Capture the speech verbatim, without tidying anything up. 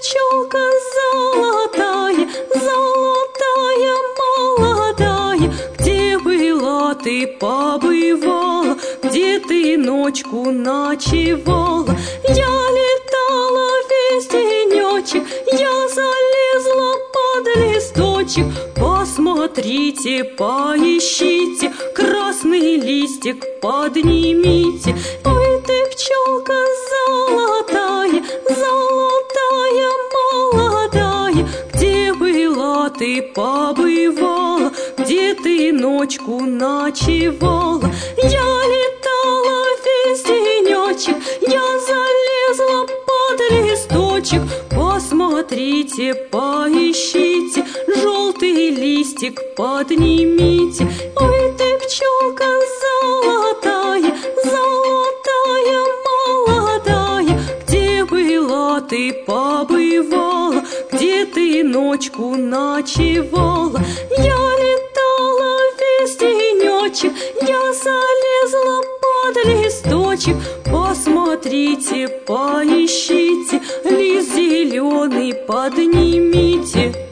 пчелка золотая, золотая молодая, где была ты, побывала, где ты ночку ночевала? Я летала весь денечек, я залезла под листочек. Посмотрите, поищите, красный листик поднимите. Ой, ты, пчелка золотая, золотая молодая, где была ты, побывала, где ты ночку ночевала? Я летала весь денечек, я залезла под листочек. Посмотрите, поищите, желтый листик поднимите. Ой, ты, пчелка золотая, золотая молодая, где была ты, побывала, где ты ночку ночевала? Я летала весь денечек, я залезла под листочек. Посмотрите, поищите, лист зеленый поднимите.